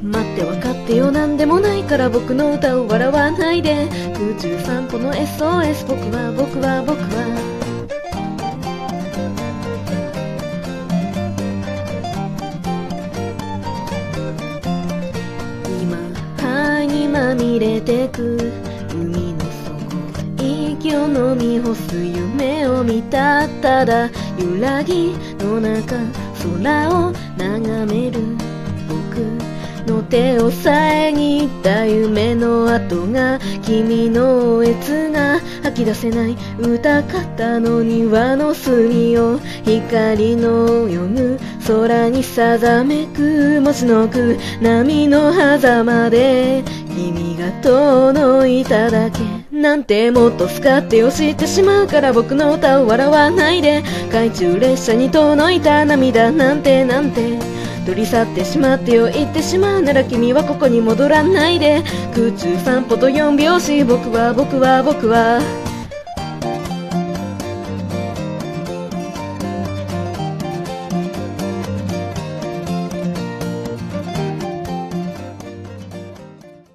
待って分かってよ、なんでもないから僕の歌を笑わないで。空中散歩の SOS、 僕は今灰にまみれてく海の底、息を飲み干す夢を見た。ただ揺らぎの中空を眺める僕の手を遮った夢の跡が、君の悦が吐き出せない歌方の庭の隅を、光の読む空にさざめく文字の句、波の狭間で君が遠いただけなんて、もっと使ってよ知ってしまうから僕の歌を笑わないで。懐中列車に遠のいた涙なんて取り去ってしまってよ、言ってしまうなら君はここに戻らないで。空中散歩と4拍子、僕は